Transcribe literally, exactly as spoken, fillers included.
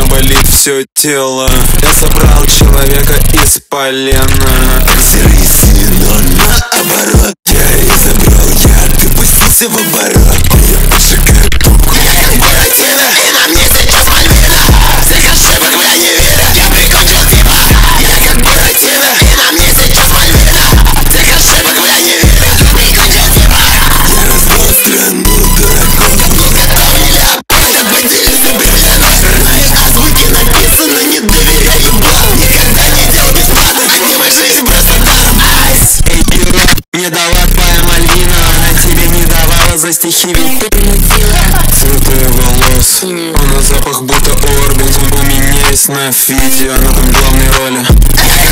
болит все тело. Я собрал человека из полена. Серый синий, но наоборот. Я изобрел яд, ты пустился в оборот. Я поджигаю трубку, я как Буратино, и на мне сейчас Мальвина. Всех ошибок мне не верят, я прикрутил типа. Я как Буратино, и на мне сейчас Мальвина. Всех ошибок мне не верят, прикрутил типа. Я развел страну дураков. Готовили опоры, обратились на брюлях. На звуки написано, не доверяю благ. Никогда не делал бесплатно, хотелось жизнь просто так. Эй, Ира, мне дала твоя Мальвина, она тебе не давала за стихи, ведь ты цветы волос, а на запах будто Орбит. У меня есть на фите, она там в главной роли.